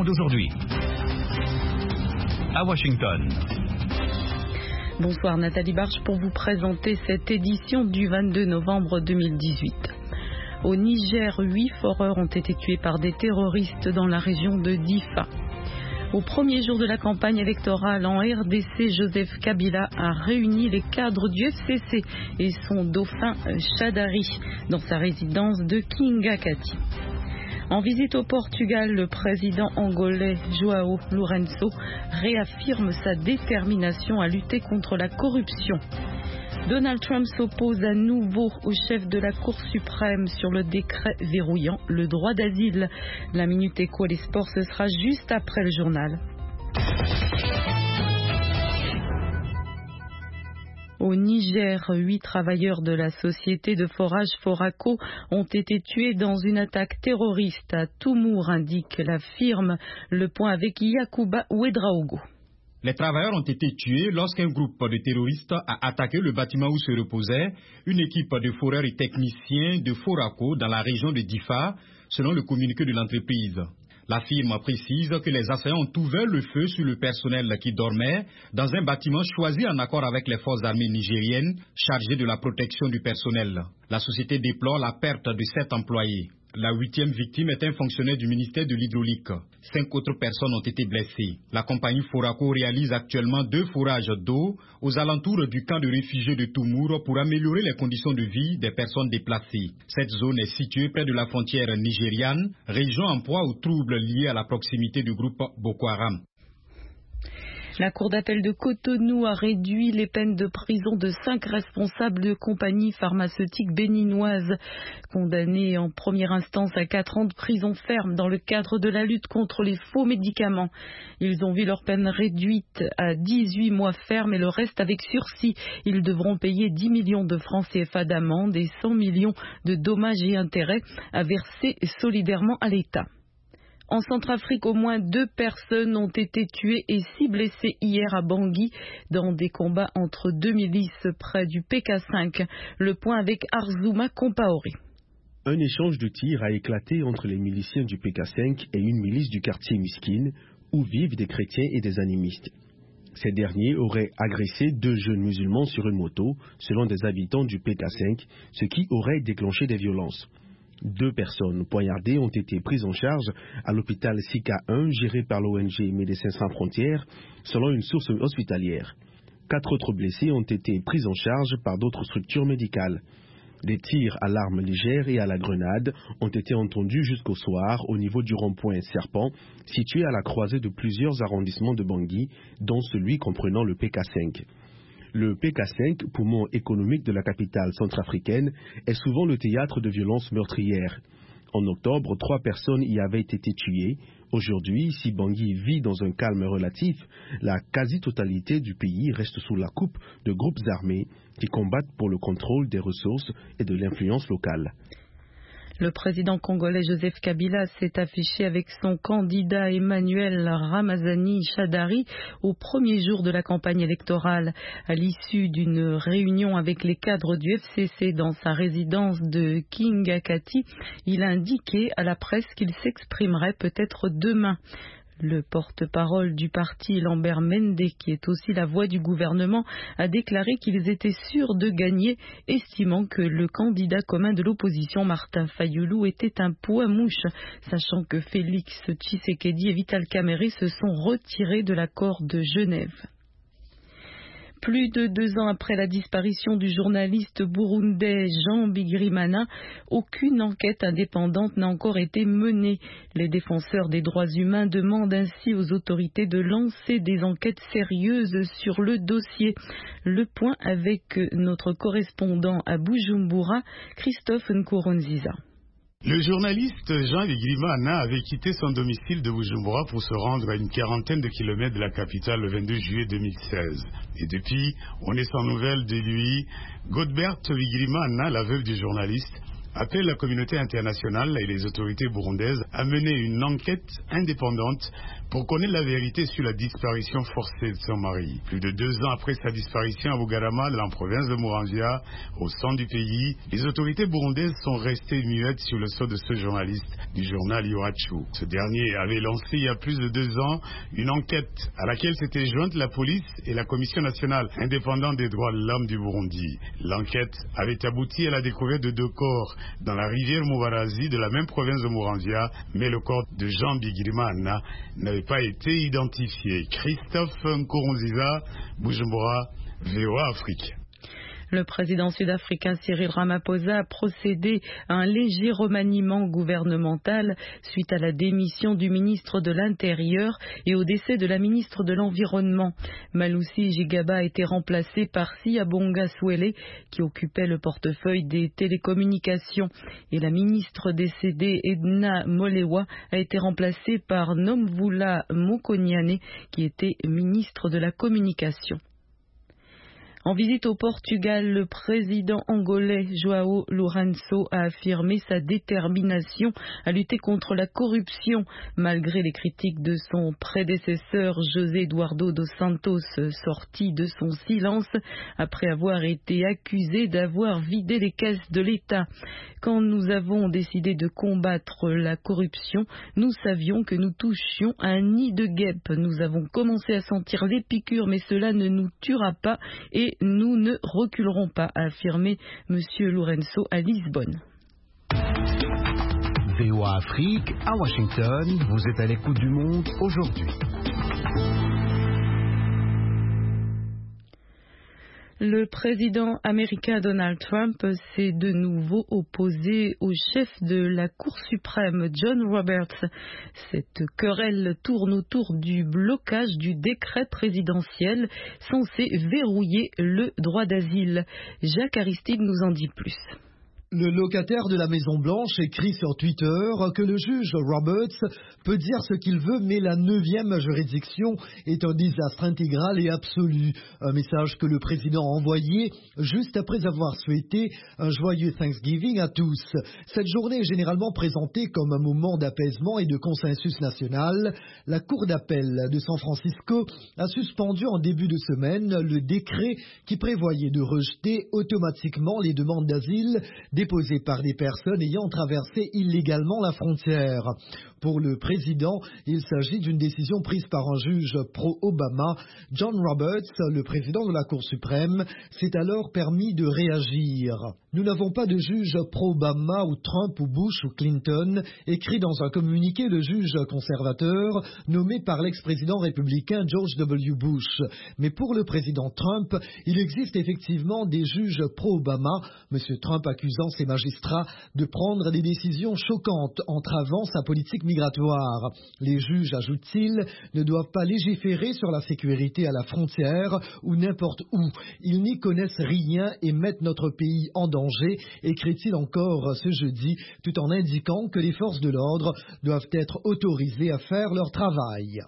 d'aujourd'hui. À Washington. Bonsoir Nathalie Barche pour vous présenter cette édition du 22 novembre 2018. Au Niger, 8 foreurs ont été tués par des terroristes dans la région de Difa. Au premier jour de la campagne électorale en RDC, Joseph Kabila a réuni les cadres du FCC et son dauphin Chadari dans sa résidence de Kingakati. En visite au Portugal, le président angolais João Lourenço réaffirme sa détermination à lutter contre la corruption. Donald Trump s'oppose à nouveau au chef de la Cour suprême sur le décret verrouillant le droit d'asile. La Minute Éco et les sports, ce sera juste après le journal. Au Niger, 8 travailleurs de la société de forage Foraco ont été tués dans une attaque terroriste à Toumour, indique la firme. Le point avec Yacouba Ouedraogo. Les travailleurs ont été tués lorsqu'un groupe de terroristes a attaqué le bâtiment où se reposait une équipe de foreurs et techniciens de Foraco dans la région de Difa, selon le communiqué de l'entreprise. La firme précise que les assaillants ont ouvert le feu sur le personnel qui dormait dans un bâtiment choisi en accord avec les forces armées nigériennes chargées de la protection du personnel. La société déplore la perte de 7 employés. La 8e victime est un fonctionnaire du ministère de l'Hydraulique. 5 autres personnes ont été blessées. La compagnie Foraco réalise actuellement 2 forages d'eau aux alentours du camp de réfugiés de Toumour pour améliorer les conditions de vie des personnes déplacées. Cette zone est située près de la frontière nigériane, région en proie aux troubles liés à la proximité du groupe Boko Haram. La Cour d'appel de Cotonou a réduit les peines de prison de 5 responsables de compagnies pharmaceutiques béninoises, condamnés en première instance à 4 ans de prison ferme dans le cadre de la lutte contre les faux médicaments. Ils ont vu leur peine réduite à 18 mois ferme et le reste avec sursis. Ils devront payer 10 millions de francs CFA d'amende et 100 millions de dommages et intérêts à verser solidairement à l'État. En Centrafrique, au moins 2 personnes ont été tuées et 6 blessées hier à Bangui dans des combats entre 2 milices près du PK5. Le point avec Arzouma Compaoré. Un échange de tirs a éclaté entre les miliciens du PK5 et une milice du quartier Miskine, où vivent des chrétiens et des animistes. Ces derniers auraient agressé 2 jeunes musulmans sur une moto, selon des habitants du PK5, ce qui aurait déclenché des violences. 2 personnes poignardées ont été prises en charge à l'hôpital Sika 1 géré par l'ONG Médecins Sans Frontières, selon une source hospitalière. 4 autres blessés ont été pris en charge par d'autres structures médicales. Des tirs à l'arme légère et à la grenade ont été entendus jusqu'au soir au niveau du rond-point Serpent, situé à la croisée de plusieurs arrondissements de Bangui, dont celui comprenant le PK5. Le PK5, poumon économique de la capitale centrafricaine, est souvent le théâtre de violences meurtrières. En octobre, 3 personnes y avaient été tuées. Aujourd'hui, si Bangui vit dans un calme relatif, la quasi-totalité du pays reste sous la coupe de groupes armés qui combattent pour le contrôle des ressources et de l'influence locale. Le président congolais Joseph Kabila s'est affiché avec son candidat Emmanuel Ramazani Chadari au premier jour de la campagne électorale. À l'issue d'une réunion avec les cadres du FCC dans sa résidence de Kingakati, il a indiqué à la presse qu'il s'exprimerait peut-être demain. Le porte-parole du parti, Lambert Mende, qui est aussi la voix du gouvernement, a déclaré qu'ils étaient sûrs de gagner, estimant que le candidat commun de l'opposition, Martin Fayoulou, était un poids-mouche, sachant que Félix Tshisekedi et Vital Kamerhe se sont retirés de l'accord de Genève. Plus de 2 ans après la disparition du journaliste burundais Jean Bigirimana, aucune enquête indépendante n'a encore été menée. Les défenseurs des droits humains demandent ainsi aux autorités de lancer des enquêtes sérieuses sur le dossier. Le point avec notre correspondant à Bujumbura, Christophe Nkurunziza. Le journaliste Jean Bigirimana avait quitté son domicile de Bujumbura pour se rendre à une quarantaine de kilomètres de la capitale le 22 juillet 2016. Et depuis, on est sans nouvelles de lui. Godbert Bigirimana, la veuve du journaliste, appelle la communauté internationale et les autorités burundaises à mener une enquête indépendante pour connaître la vérité sur la disparition forcée de son mari. Plus de 2 ans après sa disparition à Bugarama, dans la province de Muramvya, au centre du pays, les autorités burundaises sont restées muettes sur le sort de ce journaliste du journal Iwachu. Ce dernier avait lancé il y a plus de 2 ans une enquête à laquelle s'étaient jointes la police et la Commission nationale indépendante des droits de l'homme du Burundi. L'enquête avait abouti à la découverte de 2 corps dans la rivière Mubarazi de la même province de Muramvya, mais le corps de Jean Bigirimana n'avait pas été identifié. Christophe Nkurunziza, Bujumbura, VOA Afrique. Le président sud-africain Cyril Ramaphosa a procédé à un léger remaniement gouvernemental suite à la démission du ministre de l'Intérieur et au décès de la ministre de l'Environnement. Malusi Gigaba a été remplacé par Siyabonga Swele qui occupait le portefeuille des télécommunications. Et la ministre décédée Edna Molewa a été remplacée par Nomvula Mokonyane qui était ministre de la Communication. En visite au Portugal, le président angolais João Lourenço a affirmé sa détermination à lutter contre la corruption, malgré les critiques de son prédécesseur José Eduardo dos Santos, sorti de son silence après avoir été accusé d'avoir vidé les caisses de l'État. Quand nous avons décidé de combattre la corruption, nous savions que nous touchions à un nid de guêpes. Nous avons commencé à sentir les piqûres, mais cela ne nous tuera pas et nous ne reculerons pas, a affirmé M. Lourenço à Lisbonne. VOA Afrique, à Washington, vous êtes à l'écoute du monde aujourd'hui. Le président américain Donald Trump s'est de nouveau opposé au chef de la Cour suprême, John Roberts. Cette querelle tourne autour du blocage du décret présidentiel censé verrouiller le droit d'asile. Jacques Aristide nous en dit plus. Le locataire de la Maison-Blanche écrit sur Twitter que le juge Roberts peut dire ce qu'il veut, mais la 9e juridiction est un désastre intégral et absolu. Un message que le président a envoyé juste après avoir souhaité un joyeux Thanksgiving à tous. Cette journée est généralement présentée comme un moment d'apaisement et de consensus national. La Cour d'appel de San Francisco a suspendu en début de semaine le décret qui prévoyait de rejeter automatiquement les demandes d'asile déposées par des personnes ayant traversé illégalement la frontière. Pour le président, il s'agit d'une décision prise par un juge pro-Obama. John Roberts, le président de la Cour suprême, s'est alors permis de réagir. Nous n'avons pas de juge pro-Obama ou Trump ou Bush ou Clinton, écrit dans un communiqué le juge conservateur nommé par l'ex-président républicain George W. Bush. Mais pour le président Trump, il existe effectivement des juges pro-Obama, M. Trump accusant ses magistrats de prendre des décisions choquantes entravant sa politique migratoire. Les juges, ajoute-t-il, ne doivent pas légiférer sur la sécurité à la frontière ou n'importe où. Ils n'y connaissent rien et mettent notre pays en danger, écrit-il encore ce jeudi, tout en indiquant que les forces de l'ordre doivent être autorisées à faire leur travail.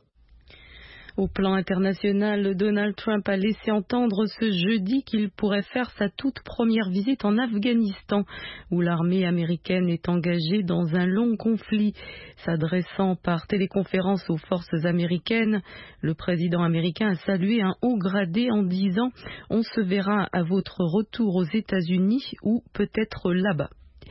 Au plan international, Donald Trump a laissé entendre ce jeudi qu'il pourrait faire sa toute première visite en Afghanistan, où l'armée américaine est engagée dans un long conflit. S'adressant par téléconférence aux forces américaines, le président américain a salué un haut gradé en disant « On se verra à votre retour aux États-Unis ou peut-être là-bas ».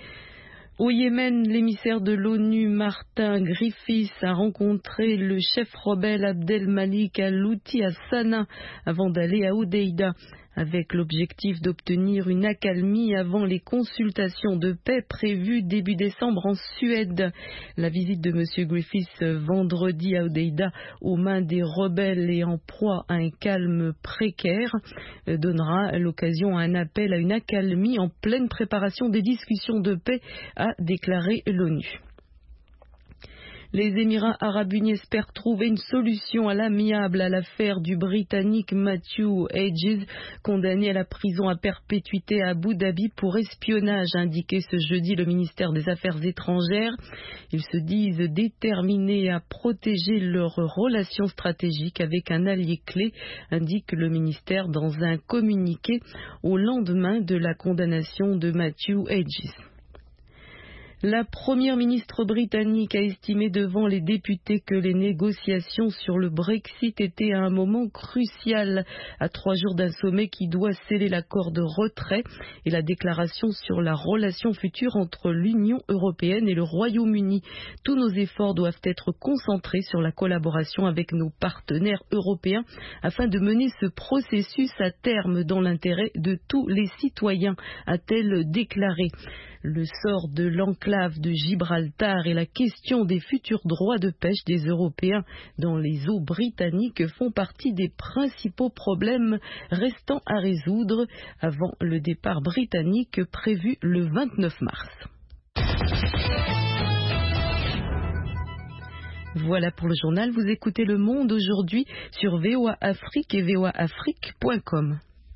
Au Yémen, l'émissaire de l'ONU, Martin Griffiths, a rencontré le chef rebelle Abdelmalik al-Houthi à Sanaa avant d'aller à Hodeïda, avec l'objectif d'obtenir une accalmie avant les consultations de paix prévues début décembre en Suède. La visite de M. Griffiths vendredi à Hodeïda aux mains des rebelles et en proie à un calme précaire donnera l'occasion à un appel à une accalmie en pleine préparation des discussions de paix, a déclaré l'ONU. Les Émirats arabes unis espèrent trouver une solution à l'amiable à l'affaire du Britannique Matthew Hedges, condamné à la prison à perpétuité à Abu Dhabi pour espionnage, a indiqué ce jeudi le ministère des Affaires étrangères. Ils se disent déterminés à protéger leurs relations stratégiques avec un allié clé, indique le ministère dans un communiqué au lendemain de la condamnation de Matthew Hedges. La première ministre britannique a estimé devant les députés que les négociations sur le Brexit étaient à un moment crucial, à 3 jours d'un sommet qui doit sceller l'accord de retrait et la déclaration sur la relation future entre l'Union européenne et le Royaume-Uni. Tous nos efforts doivent être concentrés sur la collaboration avec nos partenaires européens afin de mener ce processus à terme dans l'intérêt de tous les citoyens, a-t-elle déclaré. Le sort de l'enclave de Gibraltar et la question des futurs droits de pêche des Européens dans les eaux britanniques font partie des principaux problèmes restant à résoudre avant le départ britannique prévu le 29 mars. Voilà pour le journal. Vous écoutez Le Monde aujourd'hui sur VOA Afrique et voaafrique.com.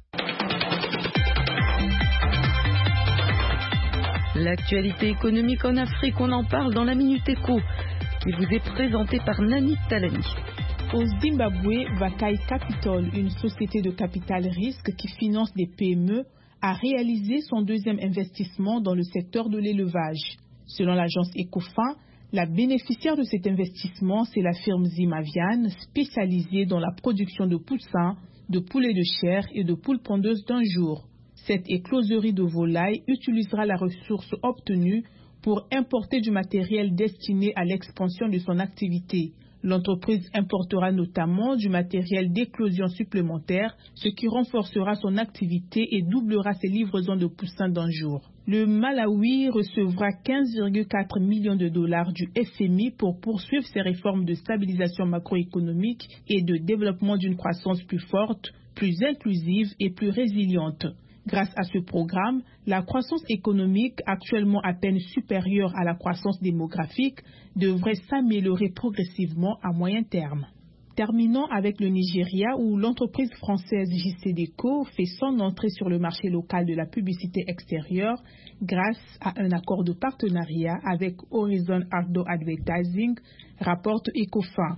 L'actualité économique en Afrique, on en parle dans la Minute Éco, qui vous est présentée par Nani Talani. Au Zimbabwe, Vakai Capital, une société de capital risque qui finance des PME, a réalisé son deuxième investissement dans le secteur de l'élevage. Selon l'agence Ecofin, la bénéficiaire de cet investissement, c'est la firme Zimavian, spécialisée dans la production de poussins, de poulets de chair et de poules pondeuses d'un jour. Cette écloserie de volailles utilisera la ressource obtenue pour importer du matériel destiné à l'expansion de son activité. L'entreprise importera notamment du matériel d'éclosion supplémentaire, ce qui renforcera son activité et doublera ses livraisons de poussins d'un jour. Le Malawi recevra 15,4 millions de dollars du FMI pour poursuivre ses réformes de stabilisation macroéconomique et de développement d'une croissance plus forte, plus inclusive et plus résiliente. Grâce à ce programme, la croissance économique, actuellement à peine supérieure à la croissance démographique, devrait s'améliorer progressivement à moyen terme. Terminons avec le Nigeria où l'entreprise française JCDecaux fait son entrée sur le marché local de la publicité extérieure grâce à un accord de partenariat avec Horizon Outdoor Advertising, rapporte Ecofin.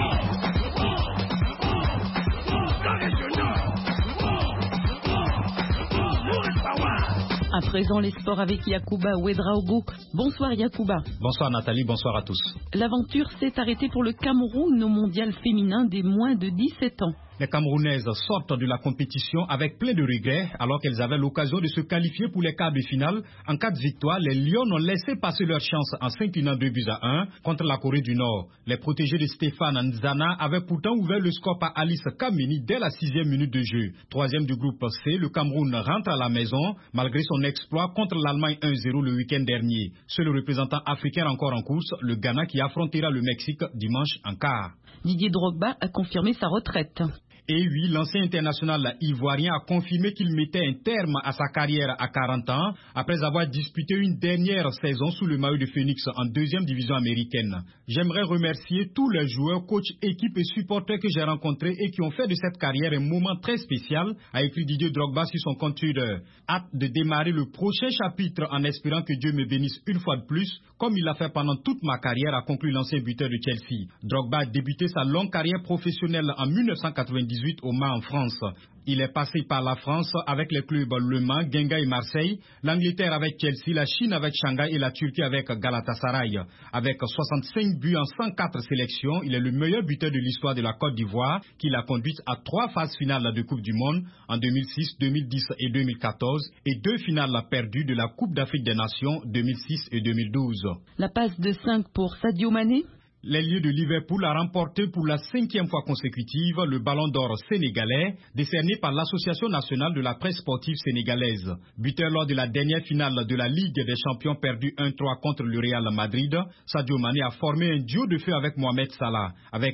À présent, les sports avec Yacouba Ouedraogo. Bonsoir Yacouba. Bonsoir Nathalie, bonsoir à tous. L'aventure s'est arrêtée pour le Cameroun au mondial féminin des moins de 17 ans. Les Camerounaises sortent de la compétition avec plein de regrets alors qu'elles avaient l'occasion de se qualifier pour les quarts de finale. En cas de victoire, les Lions ont laissé passer leur chance en s'inclinant 2-1 contre la Corée du Nord. Les protégés de Stéphane Nzana avaient pourtant ouvert le score par Alice Kameni dès la 6e minute de jeu. Troisième du groupe C, le Cameroun rentre à la maison malgré son exploit contre l'Allemagne 1-0 le week-end dernier. Seul représentant africain encore en course, le Ghana qui affrontera le Mexique dimanche en quart. Didier Drogba a confirmé sa retraite. Et oui, l'ancien international ivoirien a confirmé qu'il mettait un terme à sa carrière à 40 ans après avoir disputé une dernière saison sous le maillot de Phoenix en 2e division américaine. J'aimerais remercier tous les joueurs, coachs, équipes et supporters que j'ai rencontrés et qui ont fait de cette carrière un moment très spécial, a écrit Didier Drogba sur son compte Twitter. Hâte de démarrer le prochain chapitre en espérant que Dieu me bénisse une fois de plus, comme il l'a fait pendant toute ma carrière, a conclu l'ancien buteur de Chelsea. Drogba a débuté sa longue carrière professionnelle en 1998 au Mans en France. Il est passé par la France avec les clubs Le Mans, Guingamp et Marseille, l'Angleterre avec Chelsea, la Chine avec Shanghai et la Turquie avec Galatasaray. Avec 65 buts en 104 sélections, il est le meilleur buteur de l'histoire de la Côte d'Ivoire, qui l'a conduite à 3 phases finales de Coupe du Monde en 2006, 2010 et 2014 et 2 finales perdues de la Coupe d'Afrique des Nations 2006 et 2012. La passe de 5 pour Sadio Mané. L'ailier de Liverpool a remporté pour la 5e fois consécutive le Ballon d'Or sénégalais, décerné par l'Association nationale de la presse sportive sénégalaise. Buteur lors de la dernière finale de la Ligue des champions perdue 1-3 contre le Real Madrid, Sadio Mané a formé un duo de feu avec Mohamed Salah. Avec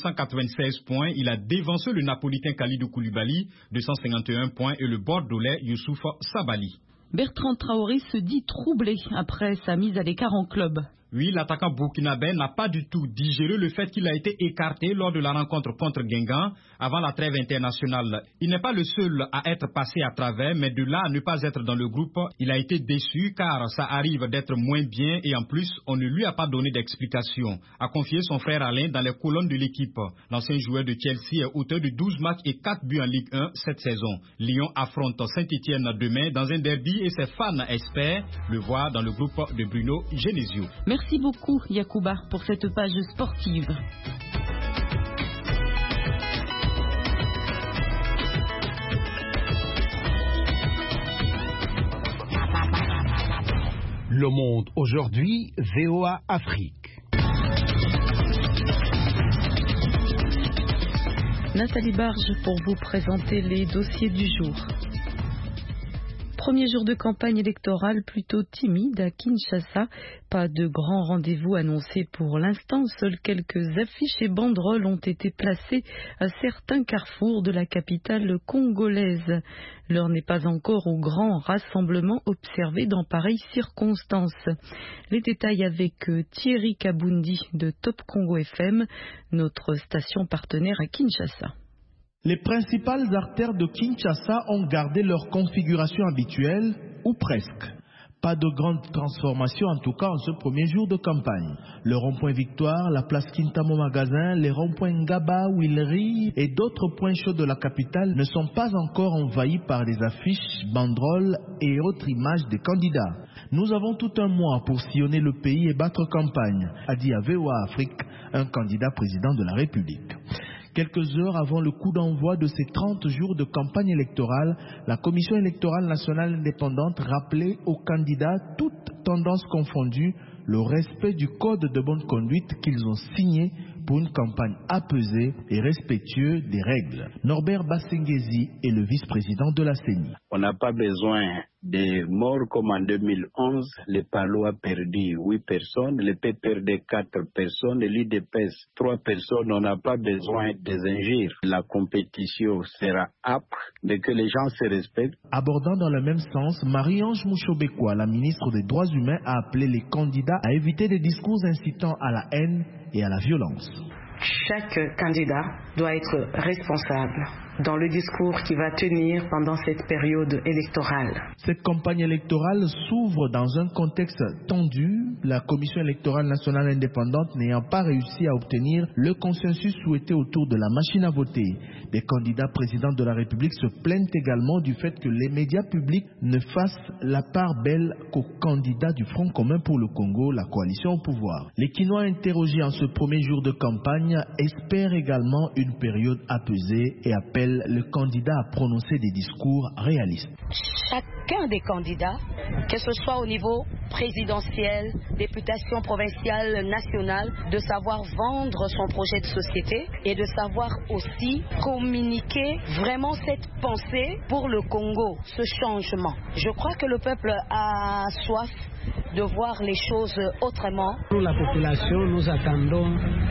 296 points, il a dévancé le Napolitain Kalidou Koulibaly, 251 points, et le Bordelais Youssouf Sabaly. Bertrand Traoré se dit troublé après sa mise à l'écart en club. Oui, l'attaquant burkinabé n'a pas du tout digéré le fait qu'il a été écarté lors de la rencontre contre Guingamp avant la trêve internationale. Il n'est pas le seul à être passé à travers, mais de là à ne pas être dans le groupe, il a été déçu car ça arrive d'être moins bien et en plus, on ne lui a pas donné d'explication, a confié son frère Alain dans les colonnes de l'équipe. L'ancien joueur de Chelsea est auteur de 12 matchs et 4 buts en Ligue 1 cette saison. Lyon affronte Saint-Étienne demain dans un derby et ses fans espèrent le voir dans le groupe de Bruno Genesio. Merci beaucoup Yacouba pour cette page sportive. Le Monde aujourd'hui, VOA Afrique. Nathalie Barge pour vous présenter les dossiers du jour. Premier jour de campagne électorale plutôt timide à Kinshasa. Pas de grands rendez-vous annoncés pour l'instant. Seules quelques affiches et banderoles ont été placées à certains carrefours de la capitale congolaise. L'heure n'est pas encore au grand rassemblement observé dans pareilles circonstances. Les détails avec Thierry Kabundi de Top Congo FM, notre station partenaire à Kinshasa. Les principales artères de Kinshasa ont gardé leur configuration habituelle, ou presque. Pas de grande transformation en tout cas en ce premier jour de campagne. Le rond-point Victoire, la place Kintamo Magasin, les ronds-points Ngaba, Willery et d'autres points chauds de la capitale ne sont pas encore envahis par des affiches, banderoles et autres images des candidats. Nous avons tout un mois pour sillonner le pays et battre campagne, a dit à VOA Afrique un candidat président de la République. Quelques heures avant le coup d'envoi de ces 30 jours de campagne électorale, la Commission électorale nationale indépendante rappelait aux candidats, toutes tendances confondues, le respect du code de bonne conduite qu'ils ont signé pour une campagne apaisée et respectueuse des règles. Norbert Bassengezi est le vice-président de la CENI. On n'a pas besoin de morts comme en 2011. Le PALO a perdu 8 personnes, le P perdait 4 personnes, l'IDPS 3 personnes. On n'a pas besoin des injures. La compétition sera âpre, mais que les gens se respectent. Abordant dans le même sens, Marie-Ange Mouchobekwa, la ministre des Droits humains, a appelé les candidats à éviter des discours incitant à la haine et à la violence. Chaque candidat doit être responsable dans le discours qu'il va tenir pendant cette période électorale. Cette campagne électorale s'ouvre dans un contexte tendu, la Commission électorale nationale indépendante n'ayant pas réussi à obtenir le consensus souhaité autour de la machine à voter. Des candidats présidents de la République se plaignent également du fait que les médias publics ne fassent la part belle qu'aux candidats du Front commun pour le Congo, la coalition au pouvoir. Les Kinois interrogés en ce premier jour de campagne espèrent également une période apaisée et appellent le candidat à prononcer des discours réalistes. Chacun des candidats, que ce soit au niveau présidentiel, députation provinciale, nationale, de savoir vendre son projet de société et de savoir aussi communiquer vraiment cette pensée pour le Congo, ce changement. Je crois que le peuple a soif de voir les choses autrement. Pour la population, nous attendons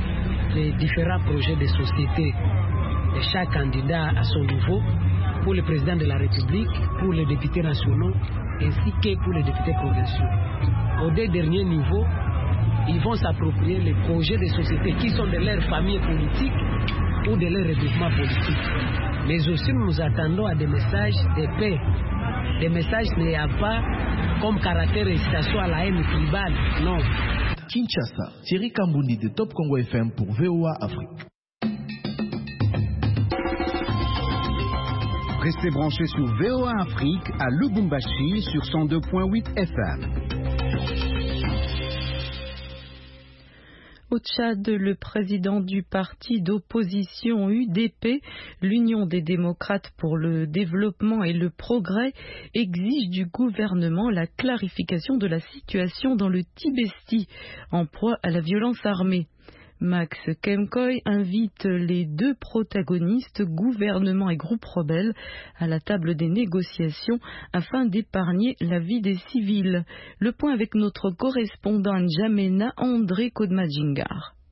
les différents projets de société. Et chaque candidat à son niveau, pour le président de la République, pour les députés nationaux, ainsi que pour les députés provinciaux. Au dernier niveau, ils vont s'approprier les projets de société qui sont de leur famille politique ou de leur regroupement politique. Mais aussi nous attendons à des messages de paix. Des messages qui n'ont pas comme caractère incitation à la haine tribale, non. Kinshasa, Thierry Kambundi de Top Congo FM pour VOA Afrique. Restez branchés sur VOA Afrique à Lubumbashi sur 102.8 FM. Au Tchad, le président du parti d'opposition UDP, l'Union des démocrates pour le développement et le progrès, exige du gouvernement la clarification de la situation dans le Tibesti, en proie à la violence armée. Max Kemkoy invite les deux protagonistes, gouvernement et groupe rebelle, à la table des négociations afin d'épargner la vie des civils. Le point avec notre correspondant N'Djamena, André Kodmadjingar.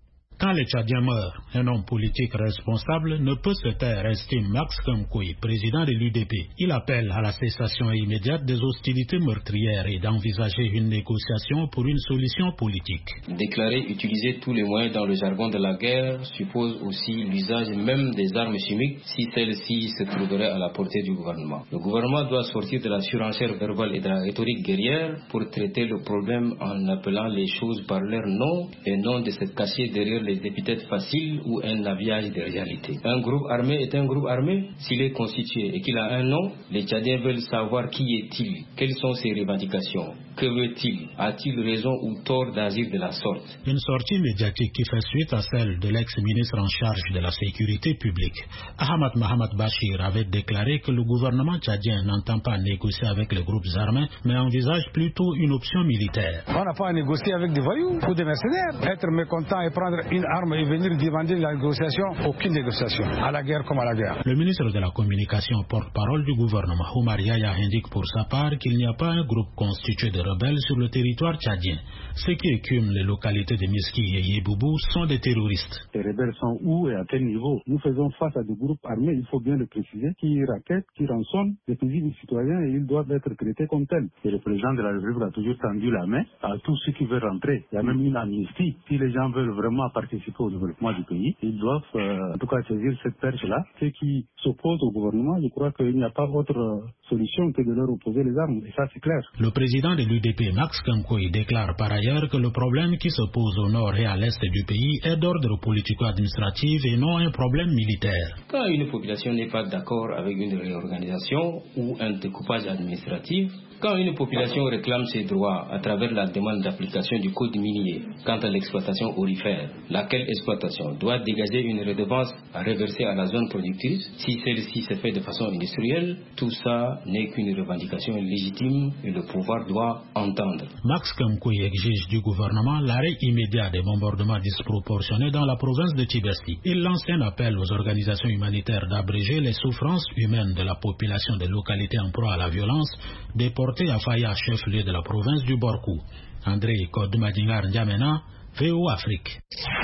Quand les Tchadiens meurent, un homme politique responsable ne peut se taire, estime Max Kamkoui, président de l'UDP. Il appelle à la cessation immédiate des hostilités meurtrières et d'envisager une négociation pour une solution politique. Déclarer utiliser tous les moyens dans le jargon de la guerre suppose aussi l'usage même des armes chimiques si celles-ci se trouveraient à la portée du gouvernement. Le gouvernement doit sortir de la surenchère verbale et de la rhétorique guerrière pour traiter le problème en appelant les choses par leur nom et non de se cacher derrière les épithètes faciles ou un habillage de réalité. Un groupe armé est un groupe armé. S'il est constitué et qu'il a un nom, les Tchadiens veulent savoir qui est-il, quelles sont ses revendications, que veut-il, a-t-il raison ou tort d'agir de la sorte. Une sortie médiatique qui fait suite à celle de l'ex-ministre en charge de la sécurité publique. Ahmad Mohamed Bachir avait déclaré que le gouvernement tchadien n'entend pas négocier avec les groupes armés, mais envisage plutôt une option militaire. On n'a pas à négocier avec des voyous ou des mercenaires. Être mécontent et prendre une arme et venir demander la négociation, aucune négociation. À la guerre comme à la guerre. Le ministre de la Communication, porte-parole du gouvernement, Oumar Yaya, indique pour sa part qu'il n'y a pas un groupe constitué de rebelles sur le territoire tchadien. Ceux qui écument les localités de Miski et Yeboubou sont des terroristes. Les rebelles sont où et à quel niveau? Nous faisons face à des groupes armés, il faut bien le préciser, qui raquettent, qui rançonnent des paisibles citoyens et ils doivent être traités comme tels. Et le président de la République a toujours tendu la main à tous ceux qui veulent rentrer. Il y a même une amnistie. Si les gens veulent vraiment participer au développement du pays, ils doivent en tout cas saisir cette perche-là. Ceux qui s'opposent au gouvernement, je crois qu'il n'y a pas autre solution que de leur opposer les armes. Et ça, c'est clair. Le président de l'UDP, Max Kamkoui, déclare par ailleurs que le problème qui se pose au nord et à l'est du pays est d'ordre politico-administratif et non un problème militaire. Quand une population n'est pas d'accord avec une réorganisation ou un découpage administratif, quand une population réclame ses droits à travers la demande d'application du code minier quant à l'exploitation aurifère, laquelle exploitation doit dégager une redevance à reverser à la zone productrice, si celle-ci se fait de façon industrielle, tout ça n'est qu'une revendication légitime et le pouvoir doit entendre. Max Kamkoui exige du gouvernement l'arrêt immédiat des bombardements disproportionnés dans la province de Tibesti. Il lance un appel aux organisations humanitaires d'abréger les souffrances humaines de la population des localités en proie à la violence, déportées à Faya, chef-lieu de la province du Borkou. André Kodmadingar N'Djamena, VO Afrique.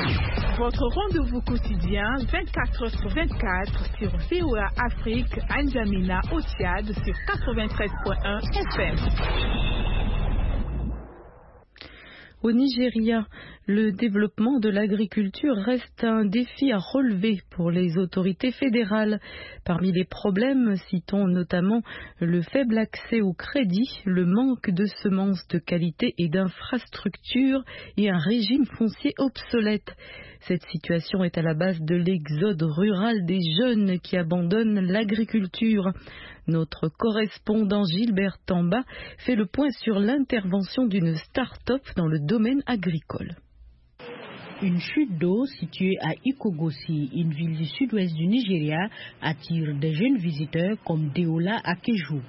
Votre rendez-vous quotidien 24h/24 sur VOA Afrique, à N'Djamena au Tchad sur 93.1 FM. Au Nigeria, le développement de l'agriculture reste un défi à relever pour les autorités fédérales. Parmi les problèmes, citons notamment le faible accès au crédit, le manque de semences de qualité et d'infrastructures et un régime foncier obsolète. Cette situation est à la base de l'exode rural des jeunes qui abandonnent l'agriculture. Notre correspondant Gilbert Tamba fait le point sur l'intervention d'une start-up dans le domaine agricole. Une chute d'eau située à Ikogosi, une ville du sud-ouest du Nigeria, attire des jeunes visiteurs comme Deola Akeju.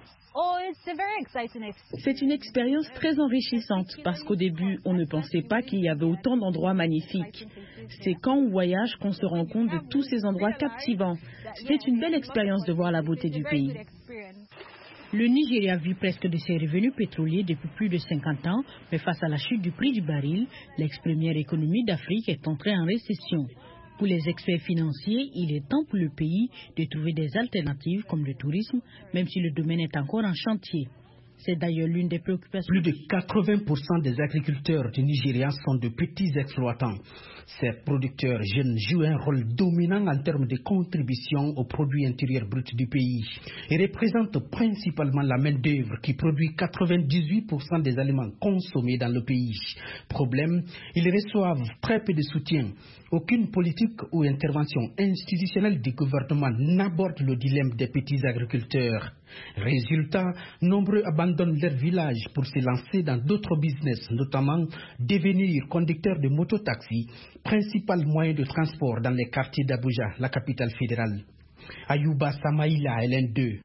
C'est une expérience très enrichissante parce qu'au début, on ne pensait pas qu'il y avait autant d'endroits magnifiques. C'est quand on voyage qu'on se rend compte de tous ces endroits captivants. C'est une belle expérience de voir la beauté du pays. Le Nigeria vit presque de ses revenus pétroliers depuis plus de 50 ans, mais face à la chute du prix du baril, l'ex-première économie d'Afrique est entrée en récession. Pour les experts financiers, il est temps pour le pays de trouver des alternatives comme le tourisme, même si le domaine est encore en chantier. C'est d'ailleurs l'une des préoccupations. Plus de 80% des agriculteurs du Nigeria sont de petits exploitants. Ces producteurs jeunes jouent un rôle dominant en termes de contribution au produit intérieur brut du pays et représentent principalement la main-d'œuvre qui produit 98% des aliments consommés dans le pays. Problème, ils reçoivent très peu de soutien. Aucune politique ou intervention institutionnelle du gouvernement n'aborde le dilemme des petits agriculteurs. Résultat, nombreux abandonnent leur village pour se lancer dans d'autres business, notamment devenir conducteurs de mototaxi, principal moyen de transport dans les quartiers d'Abuja, la capitale fédérale. Ayouba Samaïla est l'un d'eux.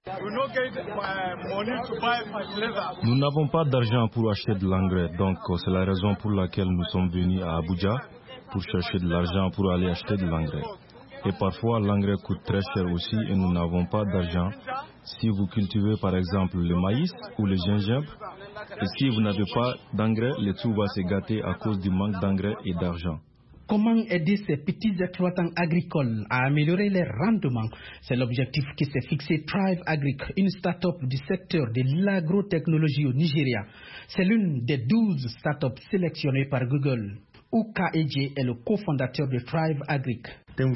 Nous n'avons pas d'argent pour acheter de l'engrais, donc c'est la raison pour laquelle nous sommes venus à Abuja pour chercher de l'argent pour aller acheter de l'engrais. Et parfois l'engrais coûte très cher aussi et nous n'avons pas d'argent. Si vous cultivez par exemple le maïs ou le gingembre, et si vous n'avez pas d'engrais, le tout va se gâter à cause du manque d'engrais et d'argent. Comment aider ces petits exploitants agricoles à améliorer leurs rendements? C'est l'objectif qui s'est fixé Thrive Agric, une start-up du secteur de l'agrotechnologie au Nigeria. C'est l'une des 12 start-up sélectionnées par Google. Uka Eje est le cofondateur de Thrive Agric.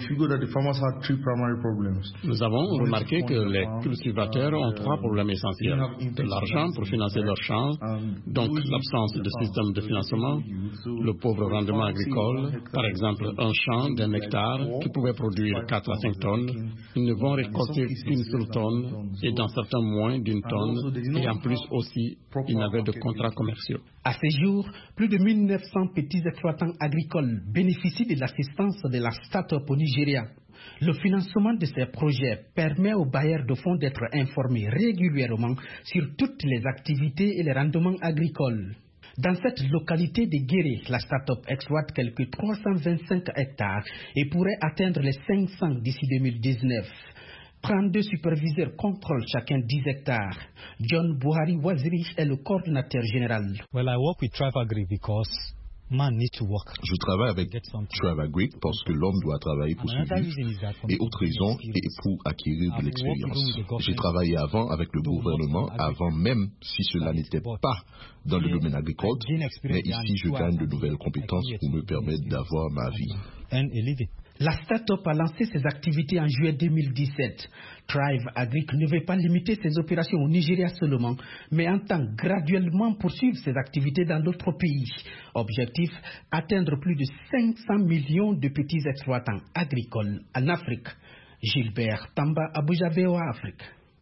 Nous avons remarqué que les cultivateurs ont 3 problèmes essentiels. De l'argent pour financer leurs champs, donc l'absence de système de financement, le pauvre rendement agricole. Par exemple, un champ d'1 hectare qui pouvait produire 4 à 5 tonnes, ils ne vont récolter qu'une seule tonne et dans certains moins d'une tonne. Et en plus aussi, ils n'avaient de contrats commerciaux. À ce jour, plus de 1900 petits exploitants agricoles bénéficient de l'assistance de la start-up au Nigeria. Le financement de ces projets permet aux bailleurs de fonds d'être informés régulièrement sur toutes les activités et les rendements agricoles. Dans cette localité de Guéré, la start-up exploite quelques 325 hectares et pourrait atteindre les 500 d'ici 2019. 32 superviseurs contrôlent chacun 10 hectares. John Buhari Waziri est le coordinateur général. Well, I work with Thrive Agric because man needs to work. Je travaille avec Thrive Agric parce que l'homme doit travailler pour survivre. Et autre raison est pour acquérir de l'expérience. J'ai travaillé avant avec le gouvernement, avant même si cela n'était pas dans le domaine agricole. Mais ici, je gagne de nouvelles compétences pour me permettre d'avoir ma vie. La start-up a lancé ses activités en juillet 2017. Thrive Agric ne veut pas limiter ses opérations au Nigeria seulement, mais entend graduellement poursuivre ses activités dans d'autres pays. Objectif, atteindre plus de 500 millions de petits exploitants agricoles en Afrique. Gilbert Tamba, Abuja, VOA Afrique.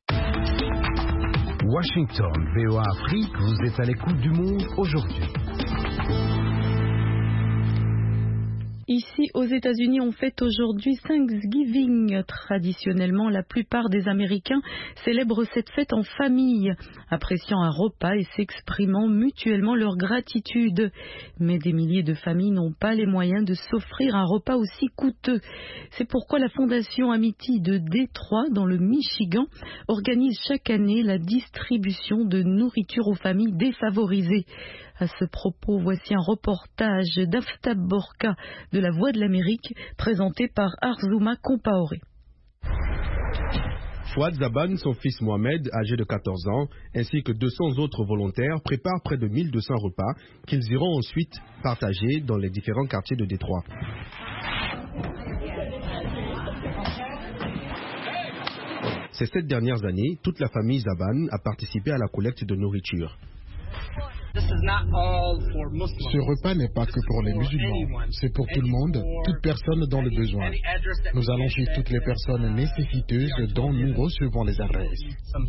Washington, VOA Afrique, vous êtes à l'écoute du monde aujourd'hui. Ici, aux États-Unis, on fête aujourd'hui Thanksgiving. Traditionnellement, la plupart des Américains célèbrent cette fête en famille, appréciant un repas et s'exprimant mutuellement leur gratitude. Mais des milliers de familles n'ont pas les moyens de s'offrir un repas aussi coûteux. C'est pourquoi la Fondation Amity de Détroit, dans le Michigan, organise chaque année la distribution de nourriture aux familles défavorisées. À ce propos, voici un reportage d'Aftab Borka de La Voix de l'Amérique, présenté par Arzouma Compaoré. Fouad Zaban, son fils Mohamed, âgé de 14 ans, ainsi que 200 autres volontaires préparent près de 1200 repas qu'ils iront ensuite partager dans les différents quartiers de Détroit. Ces 7 dernières années, toute la famille Zaban a participé à la collecte de nourriture. Ce repas n'est pas que pour les musulmans, c'est pour tout le monde, toute personne dans le besoin. Nous allons chez toutes les personnes nécessiteuses dont nous recevons les adresses.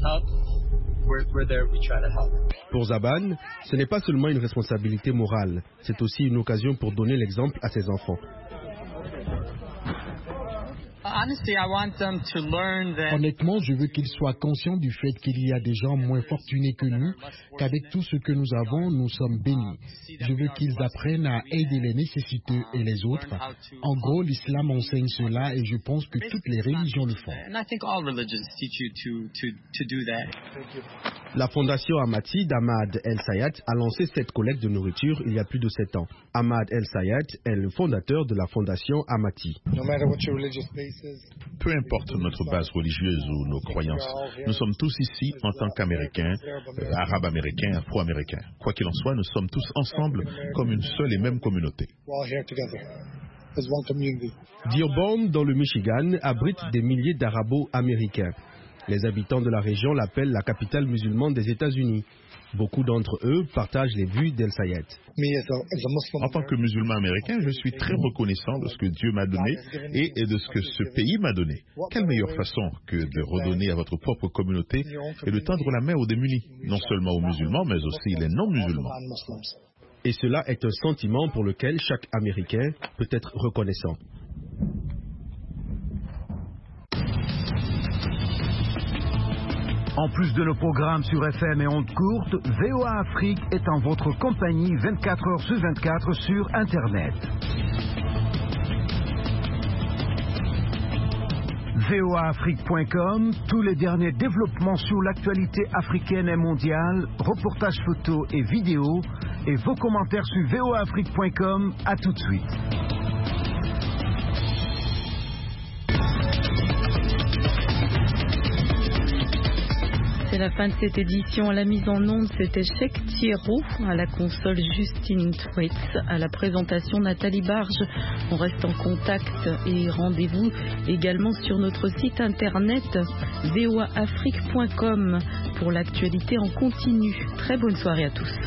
Pour Zaban, ce n'est pas seulement une responsabilité morale, c'est aussi une occasion pour donner l'exemple à ses enfants. Honnêtement, je veux qu'ils soient conscients du fait qu'il y a des gens moins fortunés que nous, qu'avec tout ce que nous avons, nous sommes bénis. Je veux qu'ils apprennent à aider les nécessiteux et les autres. En gros, l'islam enseigne cela et je pense que toutes les religions le font. La fondation Amati d'Ahmad El Sayat a lancé cette collecte de nourriture il y a plus de 7 ans. Ahmad El Sayat est le fondateur de la fondation Amati. Peu importe notre base religieuse ou nos croyances, nous sommes tous ici en tant qu'Américains, Arabes-Américains, Afro-Américains. Quoi qu'il en soit, nous sommes tous ensemble comme une seule et même communauté. Dearborn, dans le Michigan, abrite des milliers d'Arabo-Américains. Les habitants de la région l'appellent la capitale musulmane des États-Unis. Beaucoup d'entre eux partagent les vues d'El Sayed. En tant que musulman américain, je suis très reconnaissant de ce que Dieu m'a donné et de ce que ce pays m'a donné. Quelle meilleure façon que de redonner à votre propre communauté et de tendre la main aux démunis, non seulement aux musulmans, mais aussi les non-musulmans. Et cela est un sentiment pour lequel chaque Américain peut être reconnaissant. En plus de nos programmes sur FM et ondes courtes, VOA Afrique est en votre compagnie 24 heures sur 24 sur Internet. voaafrique.com, tous les derniers développements sur l'actualité africaine et mondiale, reportages photos et vidéos, et vos commentaires sur voaafrique.com. À tout de suite. C'est la fin de cette édition. À la mise en onde, c'était Cheikh Thierro, à la console Justine Twitz, à la présentation Nathalie Barge. On reste en contact et rendez-vous également sur notre site internet voaafrique.com pour l'actualité en continu. Très bonne soirée à tous.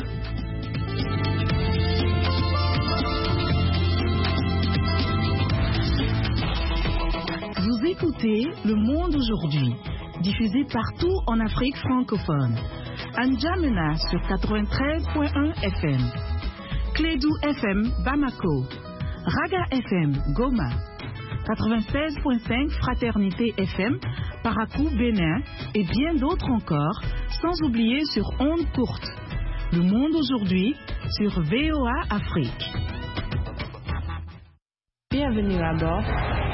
Vous écoutez Le Monde aujourd'hui, diffusé partout en Afrique francophone. À N'Djamena sur 93.1 FM, Clédou FM Bamako, Raga FM Goma, 96.5 Fraternité FM Parakou Bénin et bien d'autres encore, sans oublier sur ondes courtes. Le Monde aujourd'hui sur VOA Afrique. Bienvenue à bord.